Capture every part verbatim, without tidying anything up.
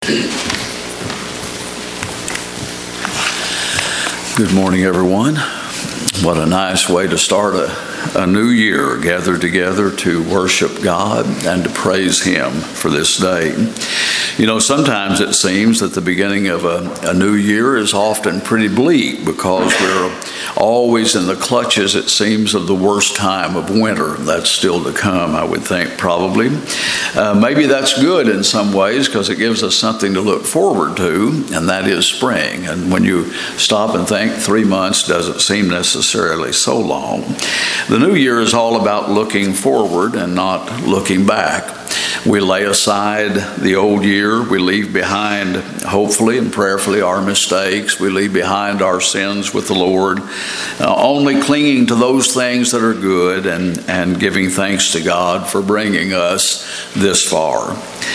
Good morning, everyone. What a nice way to start a, a new year, gathered together to worship God and to praise Him for this day. You know, sometimes it seems that the beginning of a, a new year is often pretty bleak because we're always in the clutches, it seems, of the worst time of winter. That's still to come, I would think, probably. Uh, maybe that's good in some ways because it gives us something to look forward to, and that is spring. And when you stop and think, three months doesn't seem necessarily so long. The new year is all about looking forward and not looking back. We lay aside the old year. We leave behind, hopefully and prayerfully, our mistakes. We leave behind our sins with the Lord, uh, only clinging to those things that are good and, and giving thanks to God for bringing us this far.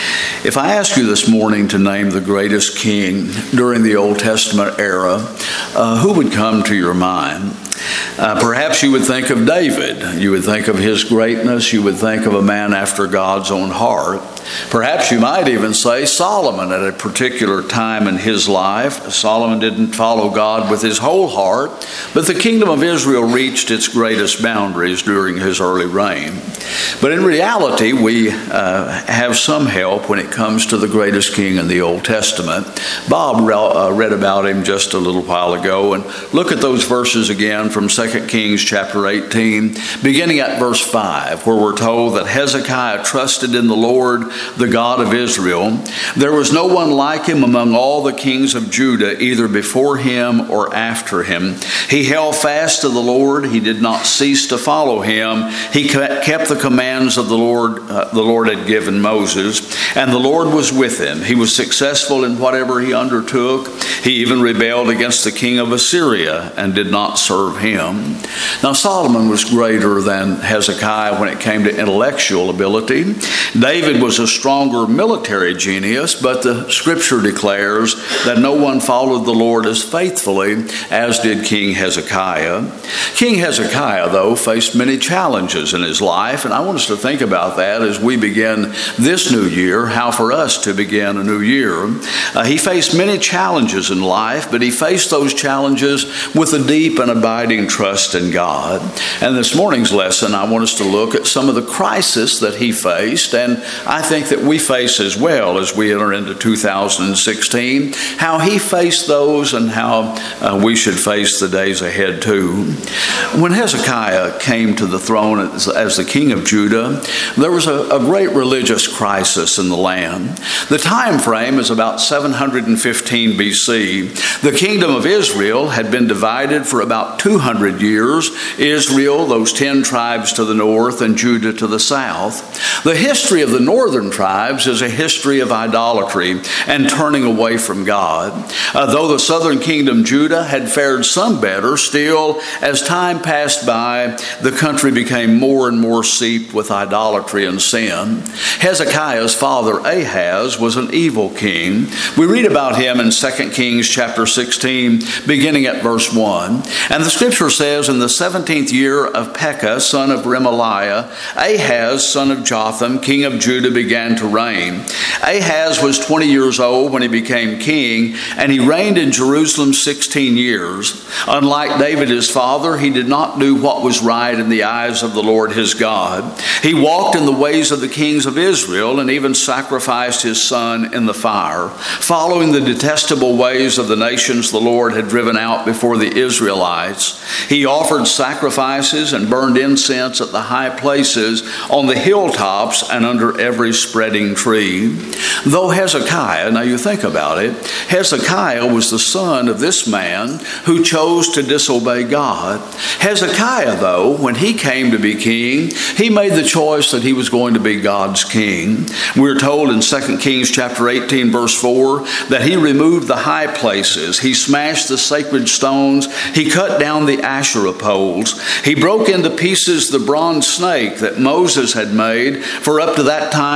If I ask you this morning to name the greatest king during the Old Testament era, uh, who would come to your mind? Uh, perhaps you would think of David. You would think of his greatness. You would think of a man after God's own heart. Perhaps you might even say Solomon at a particular time in his life. Solomon didn't follow God with his whole heart, but the kingdom of Israel reached its greatest boundaries during his early reign. But in reality, we uh, have some help when it comes to the greatest king in the Old Testament. Bob re- uh, read about him just a little while ago, and look at those verses again from Second Kings chapter eighteen, beginning at verse five, where we're told that Hezekiah trusted in the Lord, the God of Israel. There was no one like him among all the kings of Judah, either before him or after him. He held fast to the Lord. He did not cease to follow him. He kept the commands of the Lord, uh, the Lord had given Moses, and the Lord was with him. He was successful in whatever he undertook. He even rebelled against the king of Assyria and did not serve him. Now, Solomon was greater than Hezekiah when it came to intellectual ability. David was a stronger military genius, but the scripture declares that no one followed the Lord as faithfully as did King Hezekiah. King Hezekiah, though, faced many challenges in his life, and I want us to think about that as we begin this new year, how for us to begin a new year. Uh, he faced many challenges in life, but he faced those challenges with a deep and abiding trust in God. And this morning's lesson, I want us to look at some of the crises that he faced, and I think that we face as well as we enter into two thousand sixteen, how he faced those and how uh, we should face the days ahead too. When Hezekiah came to the throne as, as the king of Judah, there was a, a great religious crisis in the land. The time frame is about seven hundred fifteen B C. The kingdom of Israel had been divided for about two hundred years. Israel, those ten tribes to the north, and Judah to the south. The history of the northern tribes is a history of idolatry and turning away from God. Uh, though the southern kingdom, Judah, had fared some better, still, as time passed by, the country became more and more seeped with idolatry and sin. Hezekiah's father, Ahaz, was an evil king. We read about him in Second Kings chapter sixteen, beginning at verse one. And the scripture says, in the seventeenth year of Pekah, son of Remaliah, Ahaz, son of Jotham, king of Judah, began to reign. Ahaz was twenty years old when he became king, and he reigned in Jerusalem sixteen years. Unlike David his father, he did not do what was right in the eyes of the Lord his God. He walked in the ways of the kings of Israel and even sacrificed his son in the fire, following the detestable ways of the nations the Lord had driven out before the Israelites. He offered sacrifices and burned incense at the high places, on the hilltops, and under every spreading tree. Though Hezekiah, now you think about it, Hezekiah was the son of this man who chose to disobey God. Hezekiah, though, when he came to be king, he made the choice that he was going to be God's king. We're told in Second Kings chapter eighteen, verse four, that he removed the high places. He smashed the sacred stones. He cut down the Asherah poles. He broke into pieces the bronze snake that Moses had made, for up to that time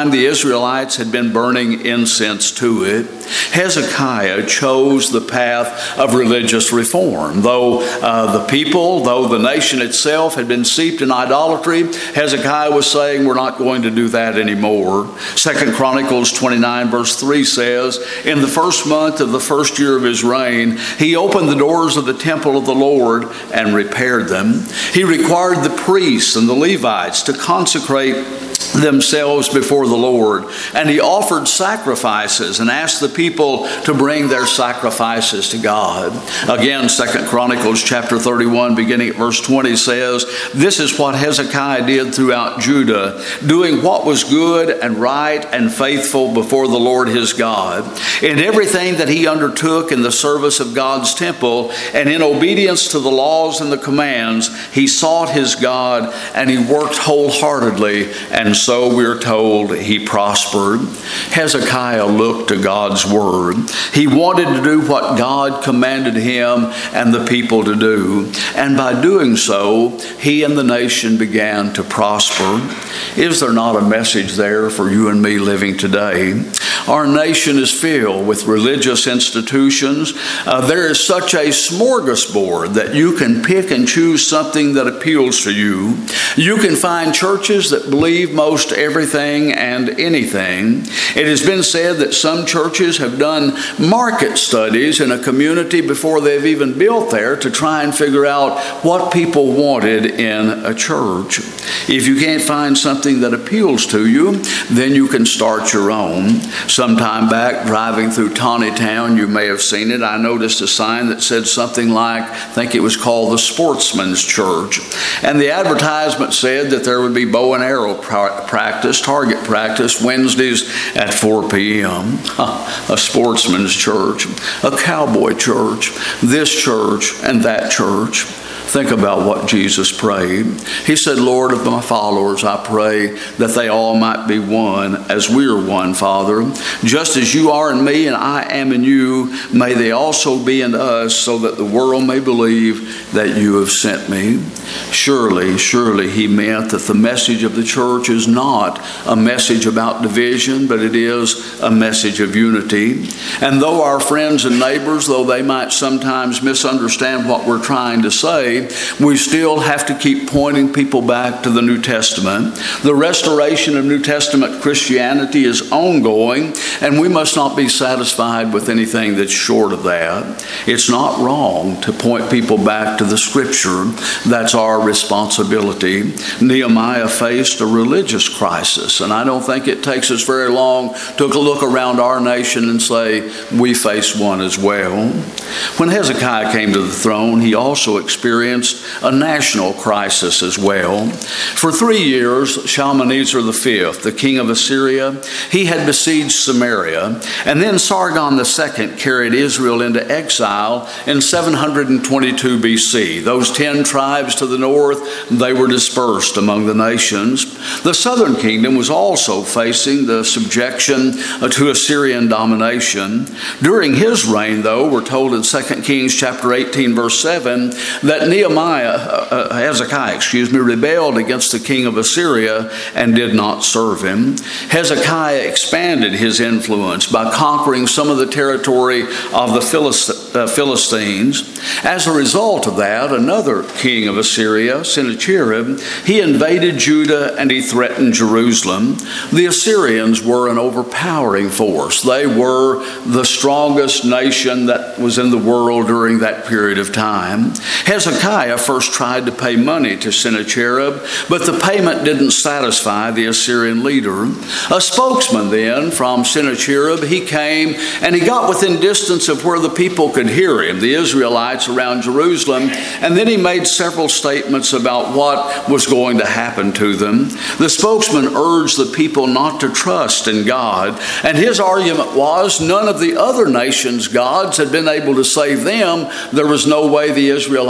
time, the Israelites had been burning incense to it. Hezekiah chose the path of religious reform. Though uh, the people, though the nation itself had been steeped in idolatry, Hezekiah was saying, we're not going to do that anymore. Second Chronicles twenty-nine verse three says, in the first month of the first year of his reign, he opened the doors of the temple of the Lord and repaired them. He required the priests and the Levites to consecrate themselves before the Lord, and he offered sacrifices and asked the people to bring their sacrifices to God. Again, Second Chronicles chapter thirty-one, beginning at verse twenty says, this is what Hezekiah did throughout Judah, doing what was good and right and faithful before the Lord his God. In everything that he undertook in the service of God's temple and in obedience to the laws and the commands, he sought his God and he worked wholeheartedly, and so we're told he prospered. Hezekiah looked to God's word. He wanted to do what God commanded him and the people to do. And by doing so, he and the nation began to prosper. Is there not a message there for you and me living today? Our nation is filled with religious institutions. Uh, there is such a smorgasbord that you can pick and choose something that appeals to you. You can find churches that believe most everything and anything. It has been said that some churches have done market studies in a community before they've even built there to try and figure out what people wanted in a church. If you can't find something that appeals to you, then you can start your own. Sometime back, driving through Taneytown, you may have seen it, I noticed a sign that said something like, I think it was called the Sportsman's Church. And the advertisement said that there would be bow and arrow practice, target practice, Wednesdays at four p.m. A sportsman's church, a cowboy church, this church and that church. Think about what Jesus prayed. He said, Lord, of my followers, I pray that they all might be one as we are one, Father. Just as you are in me and I am in you, may they also be in us, so that the world may believe that you have sent me. Surely, surely he meant that the message of the church is not a message about division, but it is a message of unity. And though our friends and neighbors, though they might sometimes misunderstand what we're trying to say, we still have to keep pointing people back to the New Testament. The restoration of New Testament Christianity is ongoing, and we must not be satisfied with anything that's short of that. It's not wrong to point people back to the Scripture. That's our responsibility. Nehemiah faced a religious crisis, and I don't think it takes us very long to look around our nation and say, we face one as well. When Hezekiah came to the throne, he also experienced a national crisis as well. For three years, Shalmaneser the fifth, the king of Assyria, he had besieged Samaria, and then Sargon the second carried Israel into exile in seven hundred twenty-two B C. Those ten tribes to the north, they were dispersed among the nations. The southern kingdom was also facing the subjection to Assyrian domination. During his reign, though, we're told in Second Kings chapter eighteen, verse seven, that Nehemiah, uh, Hezekiah, excuse me, rebelled against the king of Assyria and did not serve him. Hezekiah expanded his influence by conquering some of the territory of the Philist- uh, Philistines. As a result of that, another king of Assyria, Sennacherib, he invaded Judah and he threatened Jerusalem. The Assyrians were an overpowering force. They were the strongest nation that was in the world during that period of time. Hezekiah first tried to pay money to Sennacherib, but the payment didn't satisfy the Assyrian leader. A spokesman then from Sennacherib, he came and he got within distance of where the people could hear him, the Israelites around Jerusalem, and then he made several statements about what was going to happen to them. The spokesman urged the people not to trust in God, and his argument was none of the other nations' gods had been able to save them. There was no way the Israelite God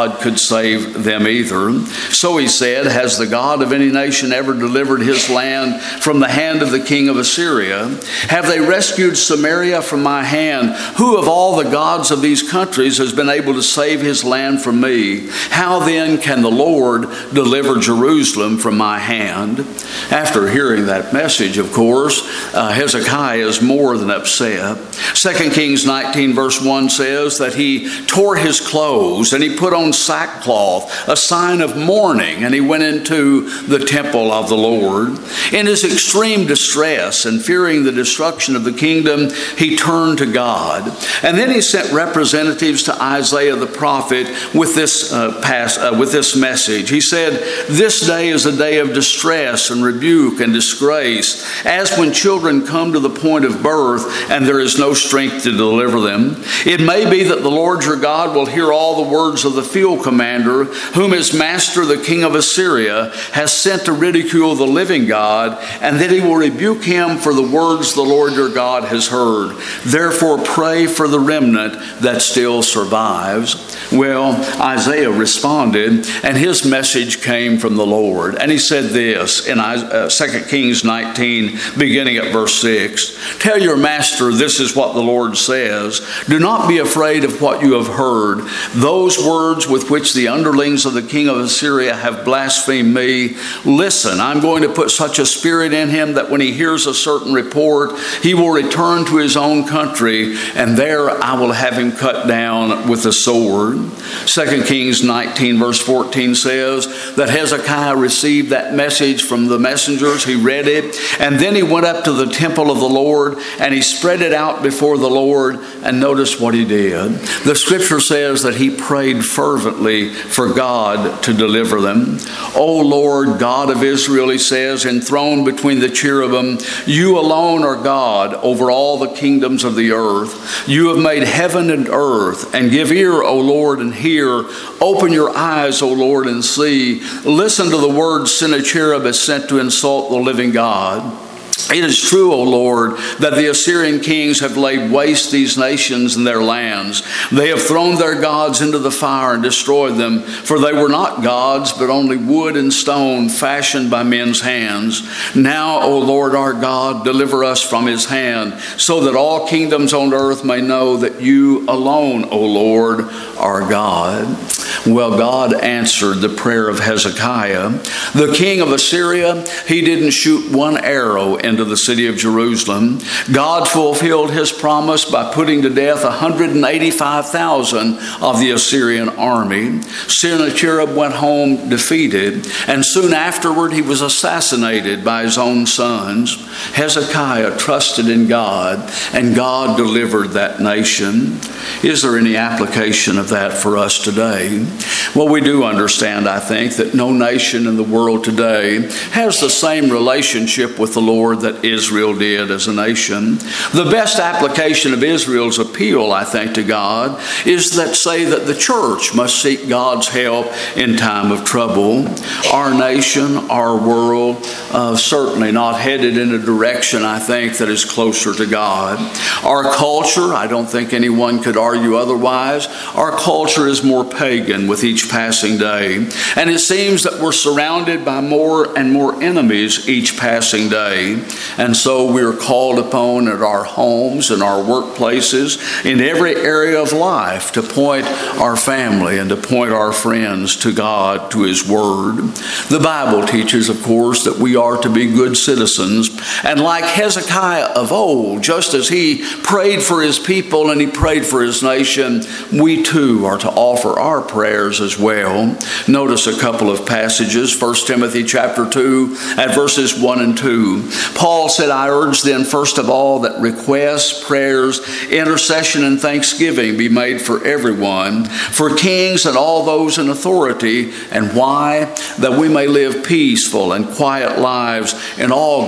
God could save them either. So he said, has the God of any nation ever delivered his land from the hand of the king of Assyria? Have they rescued Samaria from my hand? Who of all the gods of these countries has been able to save his land from me? How then can the Lord deliver Jerusalem from my hand? After hearing that message, of course, uh, Hezekiah is more than upset. Second Kings nineteen verse one says that he tore his clothes and he put on sackcloth, a sign of mourning, and he went into the temple of the Lord. In his extreme distress and fearing the destruction of the kingdom, he turned to God. And then he sent representatives to Isaiah the prophet with this uh, pass, uh, with this message. He said, this day is a day of distress and rebuke and disgrace, as when children come to the point of birth and there is no strength to deliver them. It may be that the Lord your God will hear all the words of the field commander, whom his master the king of Assyria has sent to ridicule the living God, and that he will rebuke him for the words the Lord your God has heard. Therefore pray for the remnant that still survives. Well, Isaiah responded, and his message came from the Lord. And he said this in Second Kings nineteen, beginning at verse six. Tell your master this is what the Lord says. Do not be afraid of what you have heard. Those words with which the underlings of the king of Assyria have blasphemed me. Listen, I'm going to put such a spirit in him that when he hears a certain report, he will return to his own country, and there I will have him cut down with a sword. Second Kings nineteen verse fourteen says that Hezekiah received that message from the messengers. He read it, and then he went up to the temple of the Lord and he spread it out before the Lord. And notice what he did. The scripture says that he prayed fervently for God to deliver them. O Lord God of Israel, he says, enthroned between the cherubim, you alone are God over all the kingdoms of the earth. You have made heaven and earth, and give ear, O Lord, and hear. Open your eyes, O Lord, and see. Listen to the words Sennacherib has sent to insult the living God. It is true, O Lord, that the Assyrian kings have laid waste these nations and their lands. They have thrown their gods into the fire and destroyed them, for they were not gods, but only wood and stone fashioned by men's hands. Now, O Lord our God, deliver us from his hand, so that all kingdoms on earth may know that you alone, O Lord, are God. Well, God answered the prayer of Hezekiah. The king of Assyria, he didn't shoot one arrow into the city of Jerusalem. God fulfilled his promise by putting to death one hundred eighty-five thousand of the Assyrian army. Sennacherib went home defeated, and soon afterward he was assassinated by his own sons. Hezekiah trusted in God, and God delivered that nation. Is there any application of that for us today? Well, we do understand, I think, that no nation in the world today has the same relationship with the Lord that Israel did as a nation. The best application of Israel's appeal, I think, to God is that say that the church must seek God's help in time of trouble. Our nation, our world, uh, certainly not headed in a direction, I think, that is closer to God. Our culture, I don't think anyone could argue otherwise, our culture is more pagan with each passing day. And it seems that we're surrounded by more and more enemies each passing day. And so we're called upon at our homes and our workplaces, in every area of life, to point our family and to point our friends to God, to his word. The Bible teaches, of course, that we are to be good citizens. And like Hezekiah of old, just as he prayed for his people and he prayed for his nation, we too are to offer our prayers as well. Notice a couple of passages. First Timothy chapter two at verses one and two. Paul said, I urge then first of all that requests, prayers, intercession, and thanksgiving be made for everyone, for kings and all those in authority. And why? That we may live peaceful and quiet lives in all godliness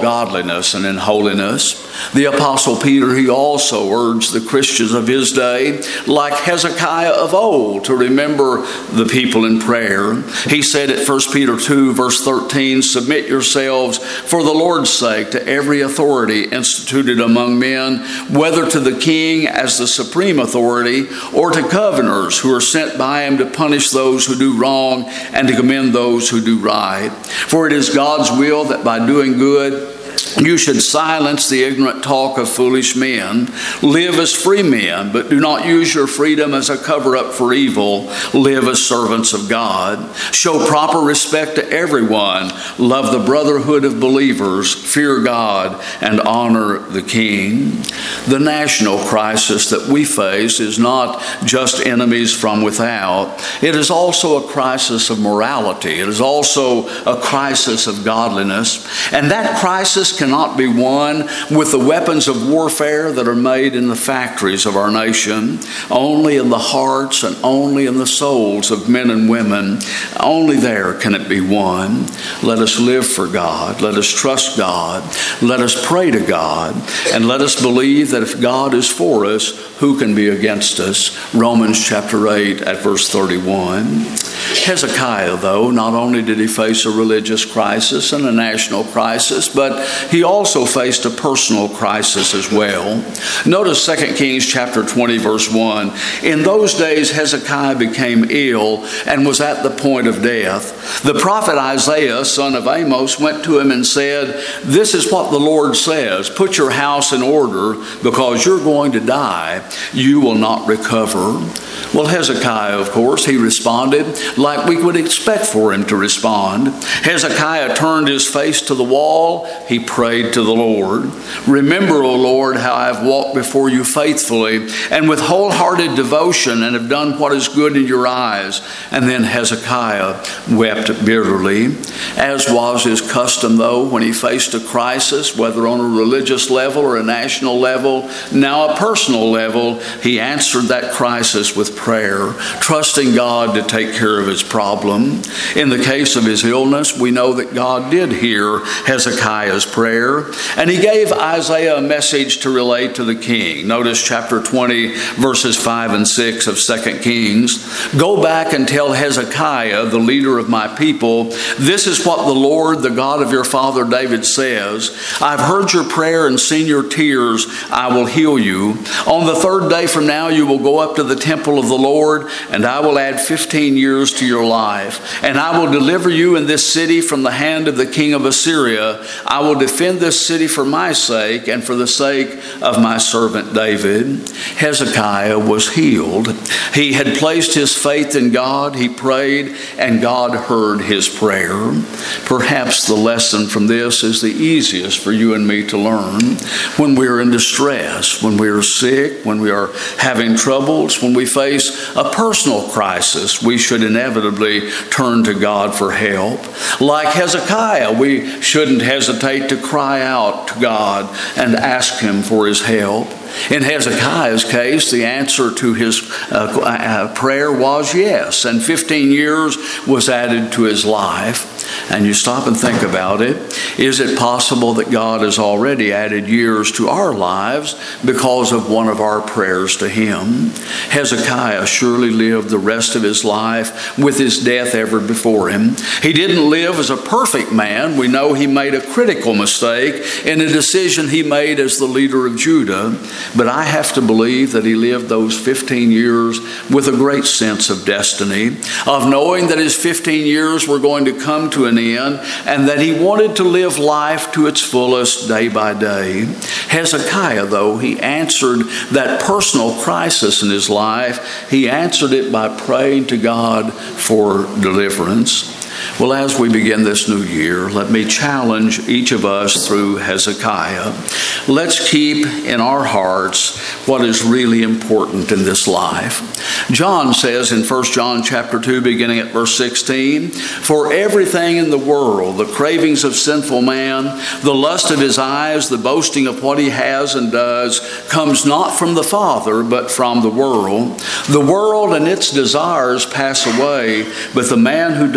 godliness and in holiness. The Apostle Peter, he also urged the Christians of his day, like Hezekiah of old, to remember the people in prayer. He said at First Peter two, verse thirteen, submit yourselves for the Lord's sake to every authority instituted among men, whether to the king as the supreme authority, or to governors who are sent by him to punish those who do wrong and to commend those who do right. For it is God's will that by doing good you should silence the ignorant talk of foolish men. Live as free men, but do not use your freedom as a cover-up for evil. Live as servants of God. Show proper respect to everyone. Love the brotherhood of believers. Fear God and honor the King. The national crisis that we face is not just enemies from without. It is also a crisis of morality. It is also a crisis of godliness. And that crisis cannot be won with the weapons of warfare that are made in the factories of our nation. Only in the hearts and only in the souls of men and women. Only there can it be won. Let us live for God. Let us trust God. Let us pray to God. And let us believe that if God is for us, who can be against us? Romans chapter eight at verse thirty-one. Hezekiah, though, not only did he face a religious crisis and a national crisis, but he also faced a personal crisis as well. Notice Second Kings chapter twenty, verse one. In those days Hezekiah became ill and was at the point of death. The prophet Isaiah, son of Amos, went to him and said, this is what the Lord says, put your house in order because you're going to die. You will not recover. Well, Hezekiah, of course, he responded like we would expect for him to respond. Hezekiah turned his face to the wall. He prayed to the Lord. Remember, O Lord, how I have walked before you faithfully and with wholehearted devotion and have done what is good in your eyes. And then Hezekiah wept bitterly. As was his custom, though, when he faced a crisis, whether on a religious level or a national level, now a personal level, he answered that crisis with prayer, trusting God to take care of his problem. In the case of his illness, we know that God did hear Hezekiah's prayer, and he gave Isaiah a message to relate to the king. Notice chapter twenty, verses five and six of Second Kings. Go back and tell Hezekiah, the leader of my people, this is what the Lord, the God of your father David says. I've heard your prayer and seen your tears. I will heal you. On the third day from now, you will go up to the temple of the Lord, and I will add fifteen years to your life. And I will deliver you in this city from the hand of the king of Assyria. I will defend this city for my sake and for the sake of my servant David. Hezekiah was healed. He had placed his faith in God. He prayed, and God heard his prayer. Perhaps the lesson from this is the easiest for you and me to learn. When we are in distress, when we are sick, when we are having troubles, when we face a personal crisis, we should inevitably turn to God for help. Like Hezekiah, we shouldn't hesitate to cry out to God and ask him for his help. In Hezekiah's case, the answer to his uh, uh, prayer was yes, and fifteen years was added to his life. And you stop and think about it. Is it possible that God has already added years to our lives because of one of our prayers to him? Hezekiah surely lived the rest of his life with his death ever before him. He didn't live as a perfect man. We know he made a critical mistake in a decision he made as the leader of Judah. But I have to believe that he lived those fifteen years with a great sense of destiny, of knowing that his fifteen years were going to come to an end, and that he wanted to live life to its fullest day by day. Hezekiah, though, he answered that personal crisis in his life. He answered it by praying to God for deliverance. Well, as we begin this new year, let me challenge each of us through Hezekiah. Let's keep in our hearts what is really important in this life. John says in First John chapter two, beginning at verse sixteen, for everything in the world, the cravings of sinful man, the lust of his eyes, the boasting of what he has and does, comes not from the Father, but from the world. The world and its desires pass away, but the man who does the will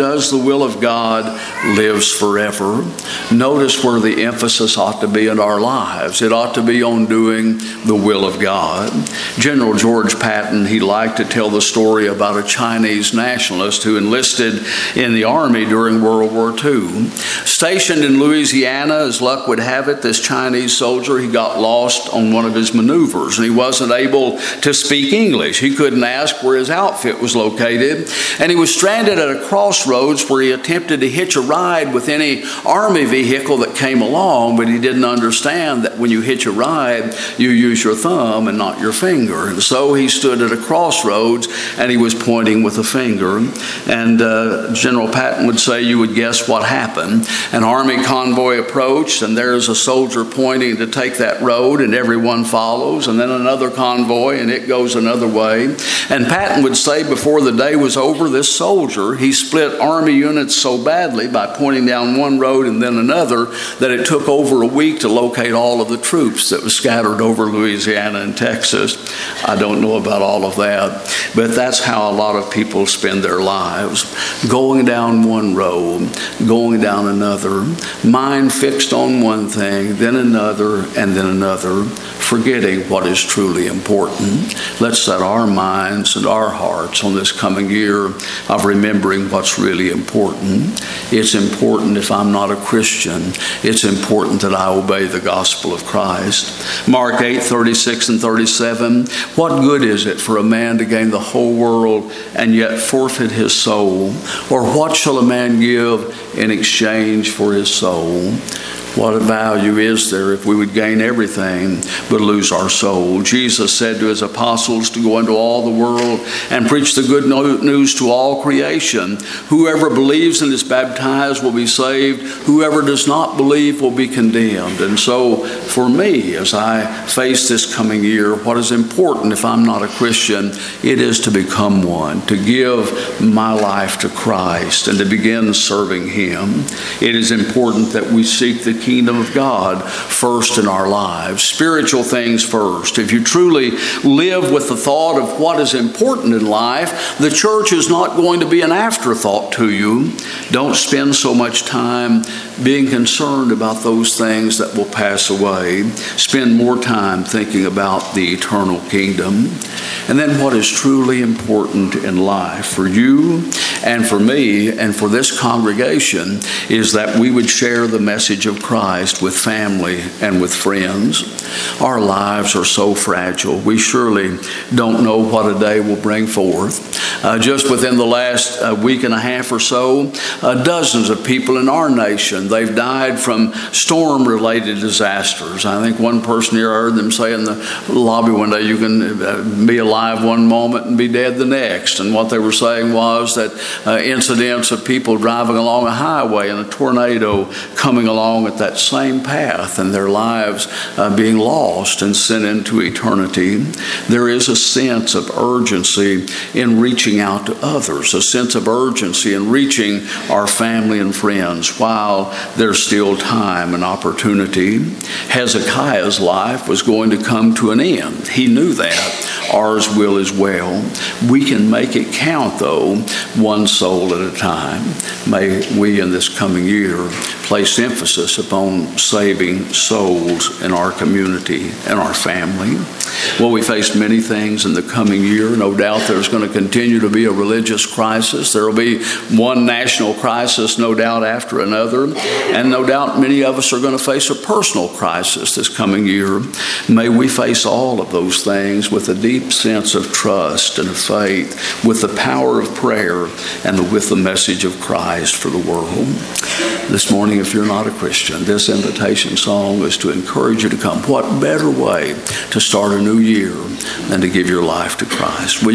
will of God lives forever. Notice where the emphasis ought to be in our lives. It ought to be on doing the will of God. General George Patton, he liked to tell the story about a Chinese nationalist who enlisted in the Army during World War Two. Stationed in Louisiana, as luck would have it, this Chinese soldier, he got lost on one of his maneuvers, and he wasn't able to speak English. He couldn't ask where his outfit was located, and he was stranded at a crossroads where he attempted to hitch a ride with any Army vehicle that came along, but he didn't understand that when you hitch a ride, you use your thumb and not your finger. And so he stood at a crossroads, and he was pointing with a finger. And uh, General Patton would say, you would guess what happened. An Army convoy approached, and there's a soldier pointing to take that road, and everyone follows, and then another convoy, and it goes another way. And Patton would say before the day was over, this soldier, he split Army units so badly by pointing down one road and then another that it took over a week to locate all of the troops that was scattered over Louisiana and Texas. I don't know about all of that, but that's how a lot of people spend their lives. Going down one road, going down another, mind fixed on one thing, then another, and then another, forgetting what is truly important. Let's set our minds and our hearts on this coming year of remembering what's really important. It's important if I'm not a Christian. It's important that I obey the gospel of Christ. Mark eight, thirty-six and thirty-seven, what good is it for a man to gain the whole world and yet forfeit his soul? Or what shall a man give in exchange for his soul? What value is there if we would gain everything but lose our soul? Jesus said to his apostles to go into all the world and preach the good news to all creation. Whoever believes and is baptized will be saved. Whoever does not believe will be condemned. And so for me, as I face this coming year, what is important if I'm not a Christian, it is to become one, to give my life to Christ and to begin serving Him. It is important that we seek the kingdom of God first in our lives. Spiritual things first. If you truly live with the thought of what is important in life, the church is not going to be an afterthought to you. Don't spend so much time being concerned about those things that will pass away. Spend more time thinking about the eternal kingdom. And then what is truly important in life for you and for me and for this congregation is that we would share the message of Christ with family and with friends. Our lives are so fragile. We surely don't know what a day will bring forth. Uh, just within the last uh, week and a half or so, uh, dozens of people in our nation, they've died from storm-related disasters. I think one person here, I heard them say in the lobby one day, you can uh, be alive one moment and be dead the next. And what they were saying was that uh, incidents of people driving along a highway and a tornado coming along at that same path and their lives uh, being lost and sent into eternity. There is a sense of urgency in reaching out to others, a sense of urgency in reaching our family and friends while there's still time and opportunity. Hezekiah's life was going to come to an end. He knew that. Ours will as well. We can make it count, though, one soul at a time. May we in this coming year place emphasis upon saving souls in our community and our family. Well, we face many things in the coming year. No doubt there's going to continue to be a religious crisis. There will be one national crisis, no doubt, after another. And no doubt many of us are going to face a personal crisis this coming year. May we face all of those things with a deep sense of trust and of faith, with the power of prayer and with the message of Christ for the world. This morning, if you're not a Christian, this invitation song is to encourage you to come. What better way to start a new year than to give your life to Christ? Will